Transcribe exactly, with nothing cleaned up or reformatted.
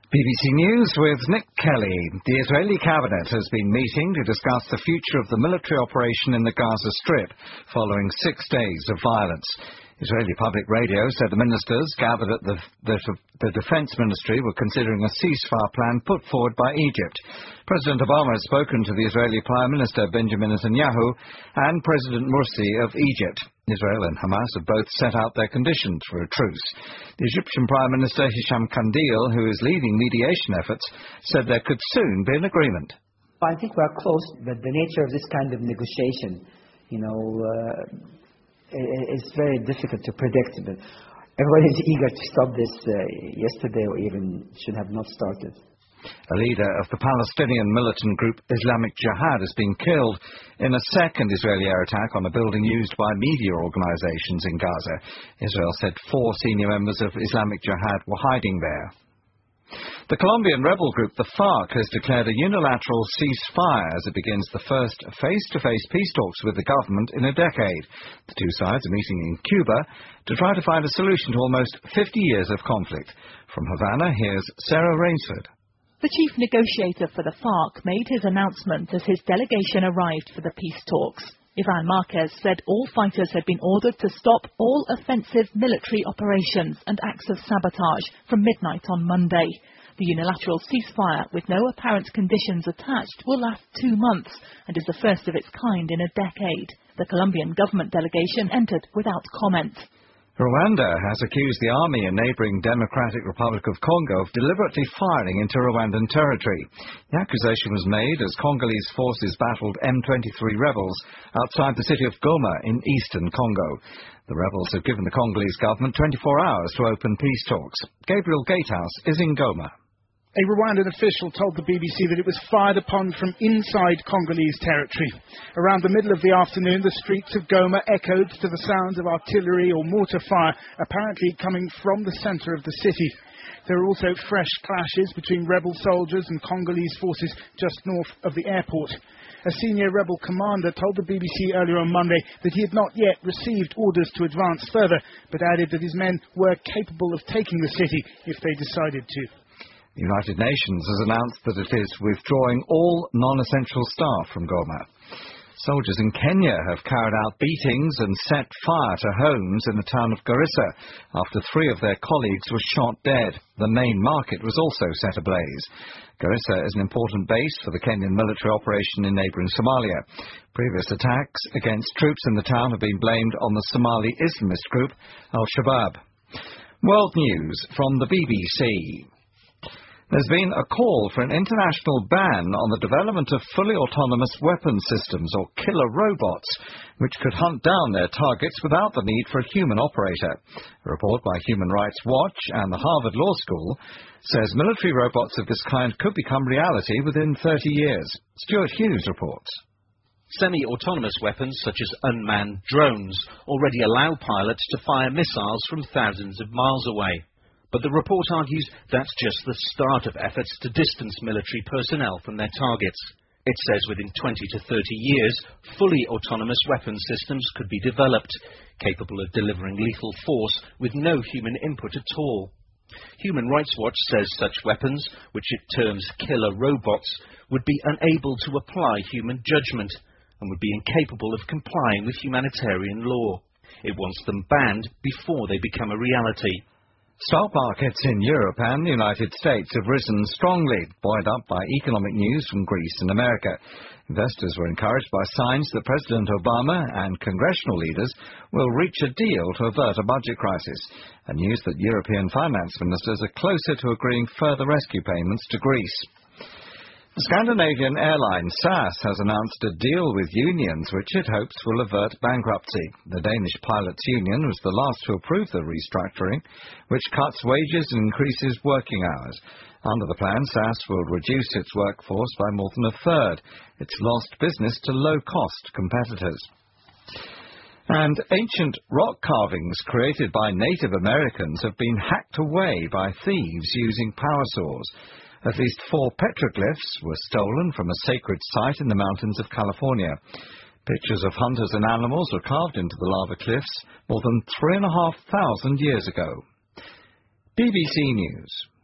B B C News with Nick Kelly. The Israeli cabinet has been meeting to discuss the future of the military operation in the Gaza Strip following six days of violence. Israeli Public Radio said the ministers gathered at the, the, the Defense Ministry were considering a ceasefire plan put forward by Egypt. President Obama has spoken to the Israeli Prime Minister Benjamin Netanyahu and President Morsi of Egypt. Israel and Hamas have both set out their conditions for a truce. The Egyptian Prime Minister Hisham Kandil, who is leading mediation efforts, said there could soon be an agreement. I think we're close, but the nature of this kind of negotiation, you know, uh, it's very difficult to predict. But everybody is eager to stop this uh, yesterday, or even should have not started. A leader of the Palestinian militant group Islamic Jihad has been killed in a second Israeli air attack on a building used by media organizations in Gaza. Israel said four senior members of Islamic Jihad were hiding there. The Colombian rebel group, the FARC, has declared a unilateral ceasefire as it begins the first face-to-face peace talks with the government in a decade. The two sides are meeting in Cuba to try to find a solution to almost fifty years of conflict. From Havana, here's Sarah Rainsford. The chief negotiator for the FARC made his announcement as his delegation arrived for the peace talks. Ivan Marquez said all fighters had been ordered to stop all offensive military operations and acts of sabotage from midnight on Monday. The unilateral ceasefire, with no apparent conditions attached, will last two months and is the first of its kind in a decade. The Colombian government delegation entered without comment. Rwanda has accused the army in neighbouring Democratic Republic of Congo of deliberately firing into Rwandan territory. The accusation was made as Congolese forces battled M twenty-three rebels outside the city of Goma in eastern Congo. The rebels have given the Congolese government twenty-four hours to open peace talks. Gabriel Gatehouse is in Goma. A Rwandan official told the B B C that it was fired upon from inside Congolese territory. Around the middle of the afternoon, the streets of Goma echoed to the sounds of artillery or mortar fire, apparently coming from the centre of the city. There are also fresh clashes between rebel soldiers and Congolese forces just north of the airport. A senior rebel commander told the B B C earlier on Monday that he had not yet received orders to advance further, but added that his men were capable of taking the city if they decided to. The United Nations has announced that it is withdrawing all non-essential staff from Goma. Soldiers in Kenya have carried out beatings and set fire to homes in the town of Garissa after three of their colleagues were shot dead. The main market was also set ablaze. Garissa is an important base for the Kenyan military operation in neighbouring Somalia. Previous attacks against troops in the town have been blamed on the Somali Islamist group Al-Shabaab. World news from the B B C. There's been a call for an international ban on the development of fully autonomous weapon systems, or killer robots, which could hunt down their targets without the need for a human operator. A report by Human Rights Watch and the Harvard Law School says military robots of this kind could become reality within thirty years. Stuart Hughes reports. Semi-autonomous weapons such as unmanned drones already allow pilots to fire missiles from thousands of miles away. But the report argues that's just the start of efforts to distance military personnel from their targets. It says within twenty to thirty years, fully autonomous weapon systems could be developed, capable of delivering lethal force with no human input at all. Human Rights Watch says such weapons, which it terms killer robots, would be unable to apply human judgment and would be incapable of complying with humanitarian law. It wants them banned before they become a reality. Stock markets in Europe and the United States have risen strongly, buoyed up by economic news from Greece and America. Investors were encouraged by signs that President Obama and congressional leaders will reach a deal to avert a budget crisis, and news that European finance ministers are closer to agreeing further rescue payments to Greece. The Scandinavian airline S A S has announced a deal with unions which it hopes will avert bankruptcy. The Danish Pilots Union was the last to approve the restructuring, which cuts wages and increases working hours. Under the plan, S A S will reduce its workforce by more than a third. It's lost business to low-cost competitors. And ancient rock carvings created by Native Americans have been hacked away by thieves using power saws. At least four petroglyphs were stolen from a sacred site in the mountains of California. Pictures of hunters and animals were carved into the lava cliffs more than three and a half thousand years ago. B B C News.